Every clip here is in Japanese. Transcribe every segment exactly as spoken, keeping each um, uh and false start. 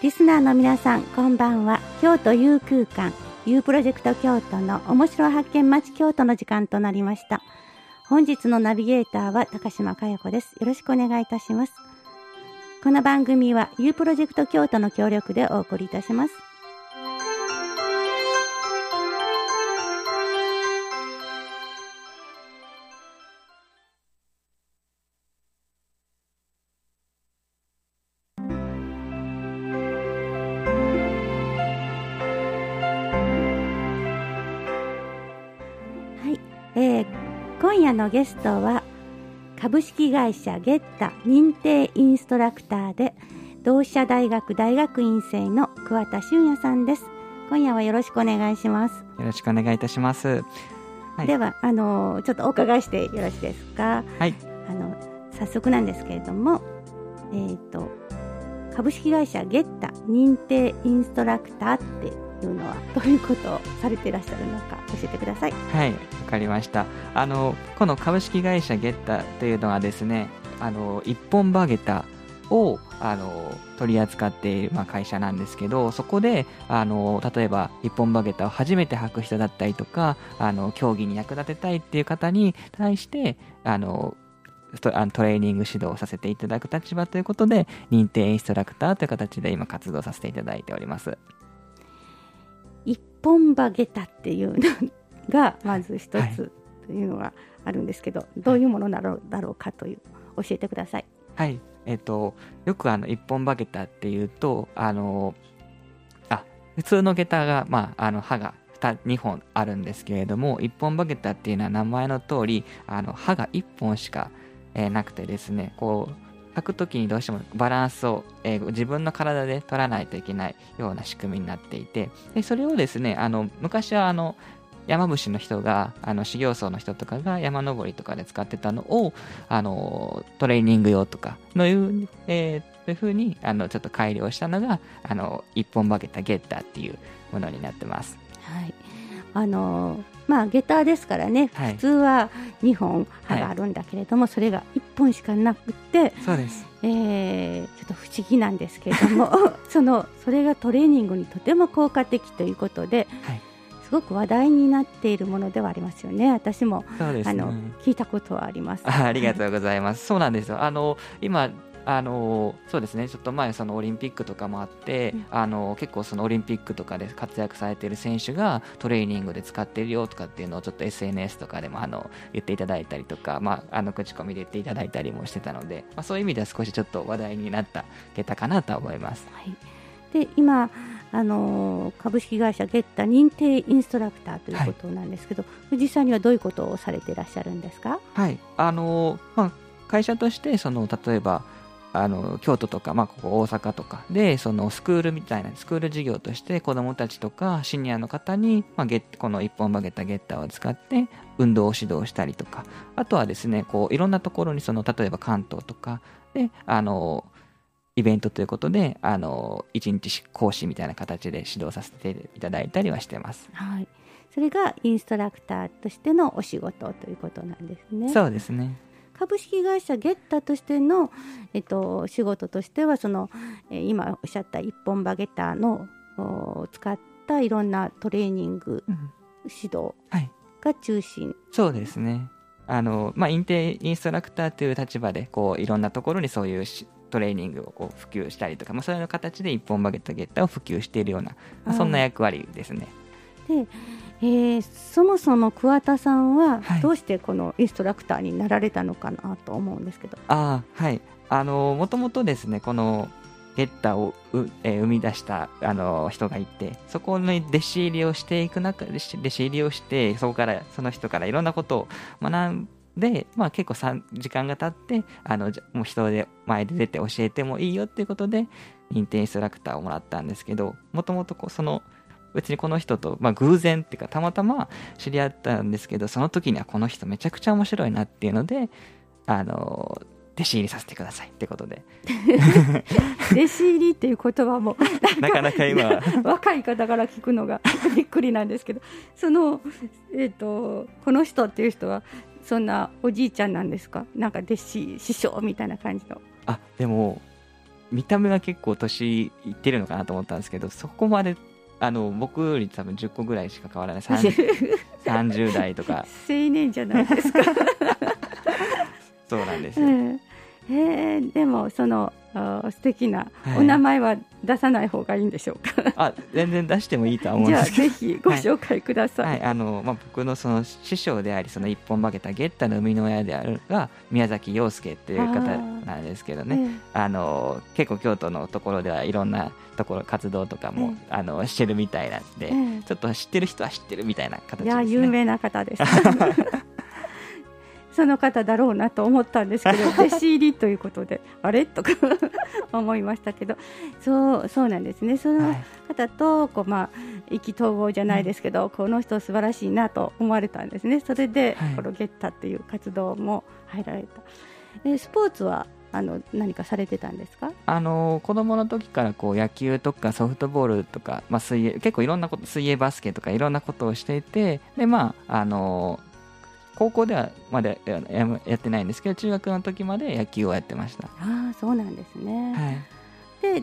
リスナーの皆さん、こんばんは。京都 U 空間 U プロジェクト京都の面白発見町京都の時間となりました。本日のナビゲーターは高島佳代子です。よろしくお願いいたします。この番組は U プロジェクト京都の協力でお送りいたします。えー、今夜のゲストは株式会社ゲッタ認定インストラクターで同志社大学大学院生の桑田俊也さんです。今夜はよろしくお願いします。 よろしくお願いいたします。 はい、ではあのちょっとお伺いしてよろしいですか。 はい、 あの早速なんですけれども、えーと、株式会社ゲッタ認定インストラクターっていうのはどういうことをされていらっしゃるのか教えてください。 はい、わかりました。あのこの株式会社ゲッタというのはですね、あの一本歯下駄をあの取り扱っている、まあ、会社なんですけど、そこであの例えば一本歯下駄を初めて履く人だったりとか、あの競技に役立てたいっていう方に対してあのト, あのトレーニング指導をさせていただく立場ということで、認定インストラクターという形で今活動させていただいております。 一本歯下駄っていうのがまず一つというのがあるんですけど、はい、どういうものなのだろうかという教えてください。 はい、えーと、よくあの一本歯下駄っていうとあのあ普通の下駄が、まあ、あの歯がにほんあるんですけれども、一本歯下駄っていうのは名前の通りあの歯がいっぽんしか、えー、なくてですね、こう履くときにどうしてもバランスを、えー、自分の体で取らないといけないような仕組みになっていて、でそれをですね、あの昔はあの山伏の人があの修行僧の人とかが山登りとかで使ってたのをあのトレーニング用とかのいう、えー、というふうにあのちょっと改良したのがあの一本歯下駄ゲッターっていうものになってます。 はい、あのまあ下駄ですからね、はい、普通はにほん歯があるんだけれども、はい、それがいっぽんしかなくて、 そうです、 えー、ちょっと不思議なんですけれどもそのそれがトレーニングにとても効果的ということで、はい、すごく話題になっているものではありますよね。私もそうですね、あの聞いたことはあります。 あ, ありがとうございます。そうなんですよ。あの今あのそうですね、ちょっと前そのオリンピックとかもあって、うん、あの結構そのオリンピックとかで活躍されている選手がトレーニングで使っているよとかっていうのをちょっと エスエヌエス とかでもあの言っていただいたりとか、まあ、あの口コミで言っていただいたりもしてたので、まあ、そういう意味では少しちょっと話題になった下駄かなと思います。 はい、で今あの株式会社ゲッタ認定インストラクターということなんですけど、はい、実際にはどういうことをされていらっしゃるんですか。 はい、あの、まあ、会社としてその例えばあの京都とか、まあ、ここ大阪とかでそのスクールみたいなスクール事業として子どもたちとかシニアの方に、まあ、ゲこの一本歯下駄ゲッターを使って運動を指導したりとか、あとはですね、こういろんなところにその例えば関東とかであのイベントということであのいちにち講師みたいな形で指導させていただいたりはしてます。 はい、それがインストラクターとしてのお仕事ということなんですね。 そうですね。 株式会社ゲッタとしての、えっと、仕事としてはその、えー、今おっしゃった一本歯下駄の使ったいろんなトレーニング、うん、指導が中心、はい、 そうですね。あの、まあ、認定インストラクターという立場でこういろんなところにそういうトレーニングをこう普及したりとか、まあ、そういう形で一本歯下駄ゲッターを普及しているような、まあ、そんな役割ですね。 でえー、そもそも桑田さんはどうしてこのインストラクターになられたのかなと思うんですけど。 あはいあのもともとですね、このゲッターをう、えー、生み出したあの人がいて、そこに弟子入りをしていく中で弟子入りをしてそこからその人からいろんなことを学んで、まあ、結構さん時間が経ってあのもう人で前で出て教えてもいいよっていうことで認定インストラクターをもらったんですけど、もともとその別にこの人と、まあ、偶然っていうかたまたま知り合ったんですけど、その時にはこの人めちゃくちゃ面白いなっていうのであの弟子入りさせてくださいってことで弟子入りっていう言葉もなかなか今若い方から聞くのがびっくりなんですけど、その、えーと、この人っていう人はそんなおじいちゃんなんですか。なんか弟子師匠みたいな感じの。 あでも見た目が結構年いってるのかなと思ったんですけど、そこまであの僕より多分じゅっこぐらいしか変わらないさんじゅう代とか青年じゃないですかそうなんですよ、 うん、へえ、でもその素敵なお名前は出さない方がいいんでしょうか、はい、 あ全然出してもいいとは思うんですけど、 じゃあぜひご紹介ください、 はいはい、あのまあ、僕のその師匠でありその一本化けたゲッタの生みの親であるが宮崎陽介っていう方なんですけどね、えー、あの結構京都のところではいろんなところ活動とかも、えー、あのしてるみたいなんで、えー、ちょっと知ってる人は知ってるみたいな形ですね。いや有名な方ですその方だろうなと思ったんですけど弟子入りということであれとか思いましたけど、そうそうなんですね。その方とこう、まあ、意気投合じゃないですけど、うん、この人素晴らしいなと思われたんですね。それで、はい、このゲッタっていう活動も入られた。えスポーツはあの何かされてたんですか？ あの子供の時からこう野球とかソフトボールとか、まあ、水泳結構いろんなこと水泳バスケとかいろんなことをしていて、でまああの高校ではまだやってないんですけど中学の時まで野球をやってました。 ああそうなんですね、 はい、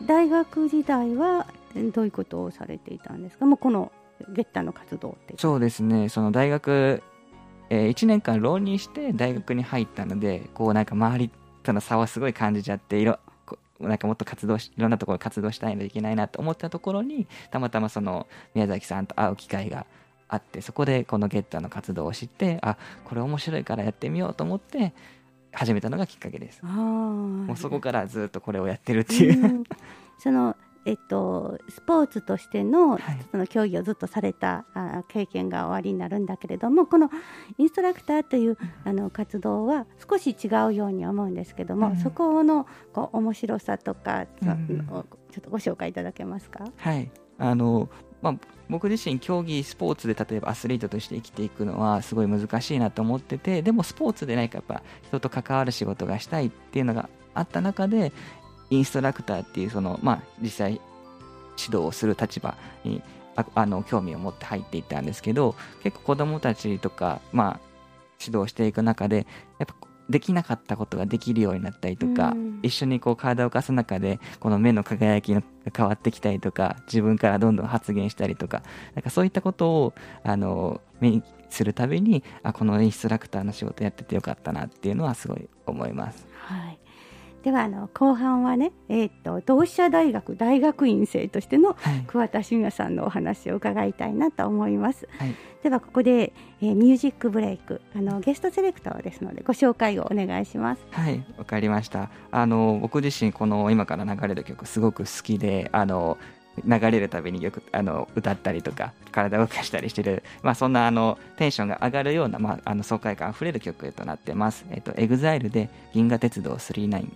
で大学時代はどういうことをされていたんですか？もうこのゲッタの活動ってそうですね、その大学、えー、いちねんかん浪人して大学に入ったのでこうなんか周りとの差はすごい感じちゃっていろなんかもっと活動しいろんなところ活動したいのといけないなと思ったところにたまたまその宮崎さんと会う機会があって、そこでこのゲッタの活動を知って、あこれ面白いからやってみようと思って始めたのがきっかけです。 あもうそこからずっとこれをやってるっていう、うん、 そのえっと、スポーツとしての、はい、その競技をずっとされたあ経験がおありになるんだけれども、このインストラクターという、うん、あの活動は少し違うように思うんですけども、うん、そこのこう面白さとか、うん、ちょっとご紹介いただけますか？ はいあのまあ、僕自身競技スポーツで例えばアスリートとして生きていくのはすごい難しいなと思ってて、でもスポーツで何かやっぱ人と関わる仕事がしたいっていうのがあった中でインストラクターっていうその、まあ、実際指導をする立場に あ, あの興味を持って入っていったんですけど、結構子どもたちとか、まあ、指導していく中でやっぱできなかったことができるようになったりとか、うん、一緒にこう体を動かす中でこの目の輝きが変わってきたりとか自分からどんどん発言したりとか、なんかそういったことをあの目にするたびにあこのインストラクターの仕事やっててよかったなっていうのはすごい思います。 はい、ではあの後半はね、えー、と同志社大学大学院生としての桑田俊也さんのお話を伺いたいなと思います、はい、ではここで、えー、ミュージックブレイクあのゲストセレクターですのでご紹介をお願いします。 はい、わかりました。あの僕自身この今から流れる曲すごく好きで、あの流れるたびによくあの歌ったりとか体を動かしたりしてる、まあ、そんなあのテンションが上がるような、まあ、あの爽快感あふれる曲となってます。えっと、エグザイルで銀河鉄道さんじゅうきゅう。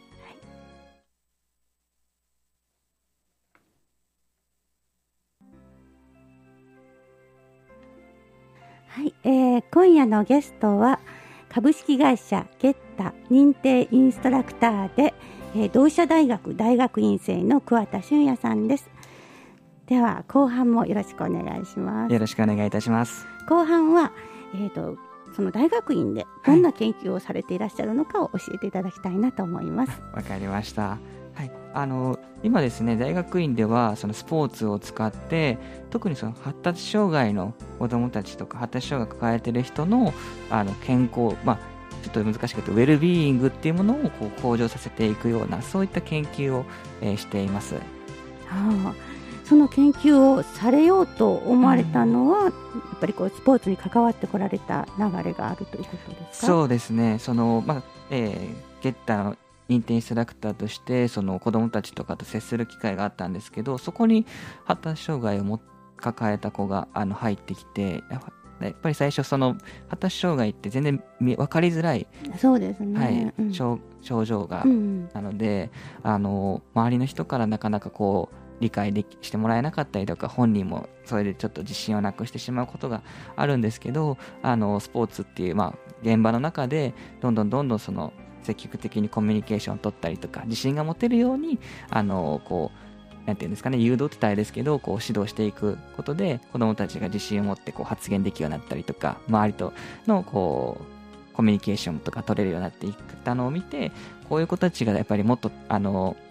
はい、えー、今夜のゲストは株式会社ゲッタ認定インストラクターで、えー、同志社大学大学院生の桑田俊也さんです。では後半もよろしくお願いします。 よろしくお願いいたします。 後半は、えーと、その大学院でどんな研究をされていらっしゃるのかを教えていただきたいなと思います。 わ、はい、かりました。はい、あの今ですね大学院ではそのスポーツを使って特にその発達障害の子どもたちとか発達障害を抱えている人の、あの健康、まあ、ちょっと難しくてウェルビーイングっていうものをこう向上させていくようなそういった研究を、えー、しています。 はあ、その研究をされようと思われたのは、うん、やっぱりこうスポーツに関わってこられた流れがあるということですか？ そうですね、その、まあえー、ゲッタの認定インストラクターとしてその子どもたちとかと接する機会があったんですけど、そこに発達障害をも抱えた子があの入ってきて、やっぱり最初その発達障害って全然分かりづらい、 そうですね、 はいうん、症, 症状が、うん、なのであの周りの人からなかなかこう理解できしてもらえなかったりとか、本人もそれでちょっと自信をなくしてしまうことがあるんですけど、あのスポーツっていう、まあ、現場の中でどんどんどんどんその積極的にコミュニケーションを取ったりとか自信が持てるようにあのこうなんていうんですかね、誘導って大変ですけどこう指導していくことで子どもたちが自信を持ってこう発言できるようになったりとか、周りとのこうコミュニケーションとか取れるようになっていったのを見て、こういう子たちがやっぱりもっとあの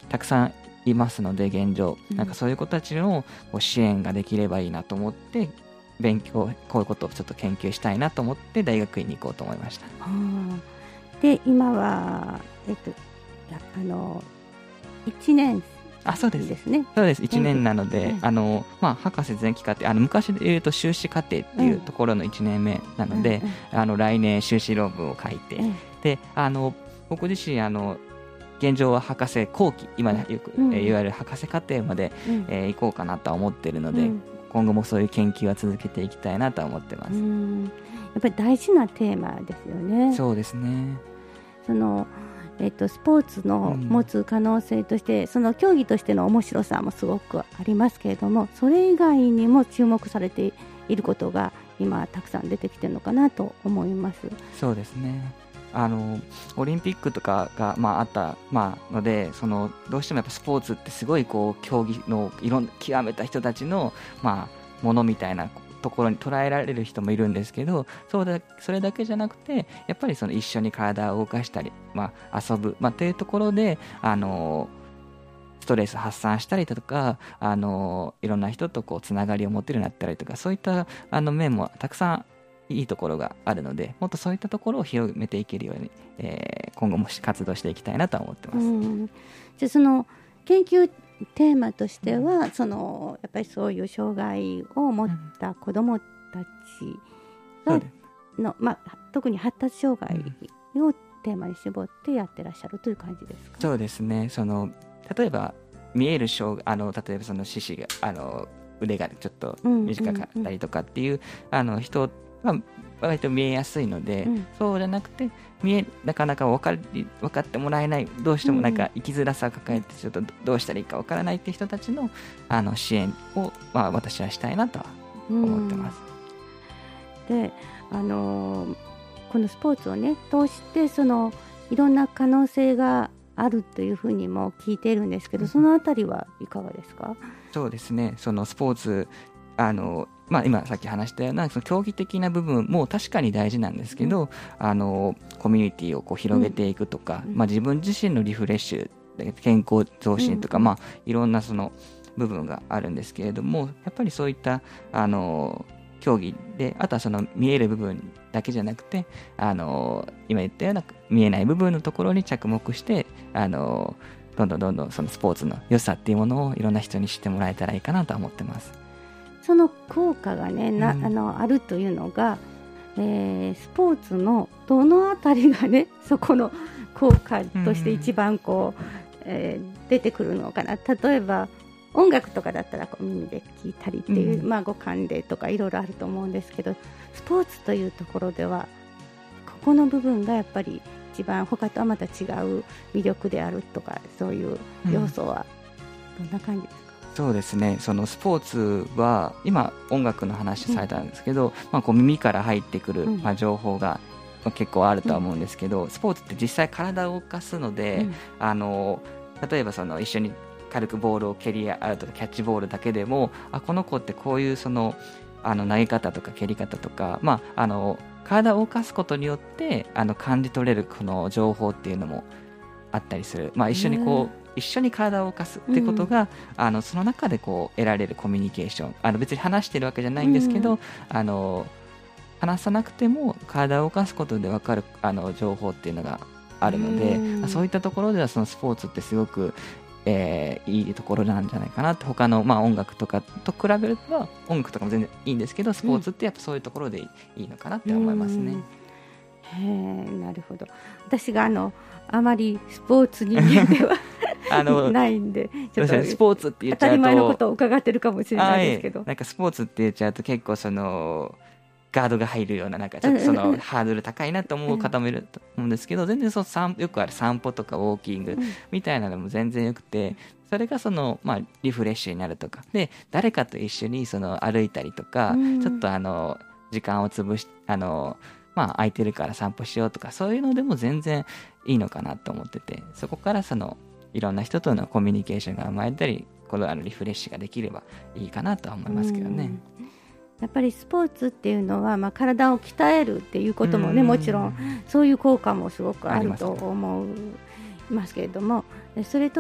たくさんいますので現状、 うん、 なんかそういう子たちの支援ができればいいなと思って勉強こういうことをちょっと研究したいなと思って大学院に行こうと思いました。 で今は、えっと、あのいちねんあそうですですね。 そうですいちねんなので、 うん、 あのまあ、博士前期課程あの昔で言うと修士課程っていうところのいちねんめなので、うん、あの来年修士論文を書いて、うん、であの僕自身あの現状は博士後期今よく、うん、えー、いわゆる博士課程まで、うん、えー、行こうかなとは思っているので、うん、今後もそういう研究は続けていきたいなとは思ってます。 うん、やっぱり大事なテーマですよね。 そうですね。 そのえっと、スポーツの持つ可能性として、うん、その競技としての面白さもすごくありますけれども、それ以外にも注目されていることが今たくさん出てきてるのかなと思います。 そうですね。あのオリンピックとかが、まあ、あった、まあ、のでそのどうしてもやっぱスポーツってすごいこう競技のいろん極めた人たちの、まあ、ものみたいなところに捉えられる人もいるんですけど、そうだそれだけじゃなくてやっぱりその一緒に体を動かしたり、まあ、遊ぶ、まあ、というところであのストレス発散したりとかあのいろんな人とこうつながりを持てるようになったりとか、そういったあの面もたくさんいいところがあるので、もっとそういったところを広めていけるように、えー、今後も活動していきたいなと思ってます。 うん、じゃあその研究テーマとしては、うん、そのやっぱりそういう障害を持った子どもたちが、うんのまあ、特に発達障害をテーマに絞ってやってらっしゃるという感じですか？ そうですね。その例えば見える障あの例えばその四肢があの腕がちょっと短かったりとかっていう、うんうんうん、あの人は割と見えやすいので、うん、そうじゃなくて見えなかなか分かり分かってもらえない、どうしてもなんか生きづらさを抱えてちょっとどうしたらいいか分からないっていう人たちの、あの支援を、まあ、私はしたいなとは思ってます。 うん、で、あのー、このスポーツをね通してそのいろんな可能性があるというふうにも聞いているんですけど、そのあたりはいかがですか？ そうですね。そのスポーツあのまあ、今さっき話したようなその競技的な部分も確かに大事なんですけど、うん、あのコミュニティをこう広げていくとか、うん、まあ、自分自身のリフレッシュ健康増進とか、うん、まあ、いろんなその部分があるんですけれども、やっぱりそういったあの競技で、あとはその見える部分だけじゃなくて、あの今言ったような見えない部分のところに着目して、あのどんどんどんどんそのスポーツの良さっていうものをいろんな人に知ってもらえたらいいかなと思ってます。 その効果がね、な、 うん、 あのあるというのが、えー、スポーツのどのあたりがねそこの効果として一番こう、うん、えー、出てくるのかな。例えば音楽とかだったらこう耳で聴いたりっていう、うん、まあ、五感でとかいろいろあると思うんですけど、スポーツというところではここの部分がやっぱり一番他とはまた違う魅力であるとか、そういう要素はどんな感じですか？ うん、そうですね。そのスポーツは今音楽の話されたんですけど、うん、まあ、こう耳から入ってくる、うん、まあ、情報が結構あるとは思うんですけど、うん、スポーツって実際体を動かすので、うん、あの例えばその一緒に軽くボールを蹴り合うとかキャッチボールだけでも、あこの子ってこういうそのあの投げ方とか蹴り方とか、まあ、あの体を動かすことによってあの感じ取れるこの情報っていうのもあったりする、まあ、一緒にこう一緒に体を動かすってことが、うん、あのその中でこう得られるコミュニケーション、あの別に話してるわけじゃないんですけど、うん、あの話さなくても体を動かすことで分かるあの情報っていうのがあるので、うん、そういったところではそのスポーツってすごく、えー、いいところなんじゃないかなと。他の、まあ、音楽とかと比べると音楽とかも全然いいんですけど、スポーツってやっぱそういうところでいいのかなって思いますね。 うん、へえ、なるほど。私があのあまりスポーツ人間ではあのないんで、ちょっとスポーツって言っちゃうと当たり前のことを伺ってるかもしれないですけど、 なんかスポーツって言っちゃうと結構そのガードが入るような、なんかちょっとそのハードル高いなと思う方もいると思うんですけど、全然そのよくある散歩とかウォーキングみたいなのも全然よくて、それがその、まあ、リフレッシュになるとかで、誰かと一緒にその歩いたりとか、ちょっとあの時間を潰しあのまあ、空いてるから散歩しようとか、そういうのでも全然いいのかなと思ってて、そこからそのいろんな人とのコミュニケーションが生まれたり、このあのリフレッシュができればいいかなとは思いますけどね。 やっぱりスポーツっていうのは、まあ、体を鍛えるっていうこともね、もちろんそういう効果もすごくあると思いますけれども、それと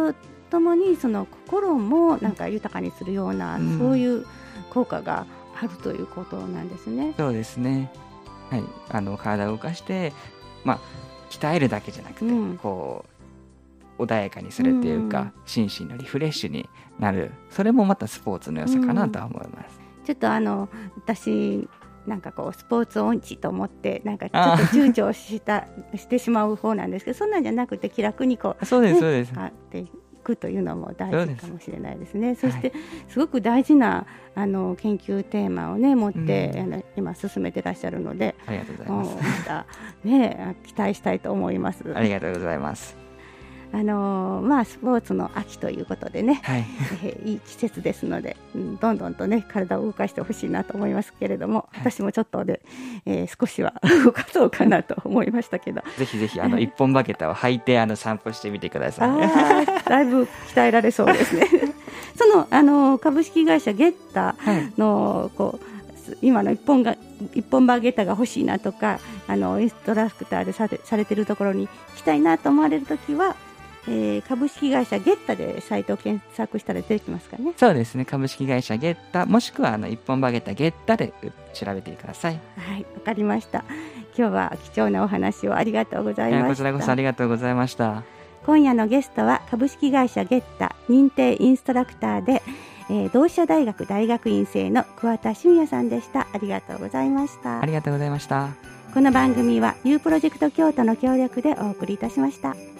ともにその心もなんか豊かにするような、うん、そういう効果があるということなんですね。 そうですね、はい、あの体を動かして、まあ、鍛えるだけじゃなくて、うん、こう穏やかにするっていうか、うん、心身のリフレッシュになる、それもまたスポーツの良さかなとは思います、 うん、ちょっとあの私なんかこうスポーツ音痴と思ってなんかちょっと躊躇したしてしまう方なんですけど、そんなんじゃなくて気楽にこう、 そうです、ね、そうです、 あっていくというのも大事かもしれないですね。 そ, そしてすごく大事なあの研究テーマをね持って、うん、あの今進めてらっしゃるので、 ありがとうございます。 またね期待したいと思います。 ありがとうございます。 あのーまあ、スポーツの秋ということでね、 はいえー、いい季節ですので、うん、どんどんとね体を動かしてほしいなと思いますけれども、はい、私もちょっとで、えー、少しは動かそうかなと思いましたけど、 ぜひぜひあの一本バゲタを履いてあの散歩してみてください。 あだいぶ鍛えられそうですねその、あのー、株式会社ゲッタの、はい、こう今の一本が一本バゲタが欲しいなとか、あのインストラクターでされ、されてるところに来たいなと思われるときは、えー、株式会社ゲッタでサイトを検索したら出てきますかね。 そうですね、株式会社ゲッタもしくはあの一本バゲタゲッタで調べてください。 はい、わかりました。今日は貴重なお話をありがとうございました。 こちらこそありがとうございました。 今夜のゲストは株式会社ゲッタ認定インストラクターで、えー、同志社大学大学院生の桑田俊也さんでした。ありがとうございました。 ありがとうございました。 この番組は ユー プロジェクト京都の協力でお送りいたしました。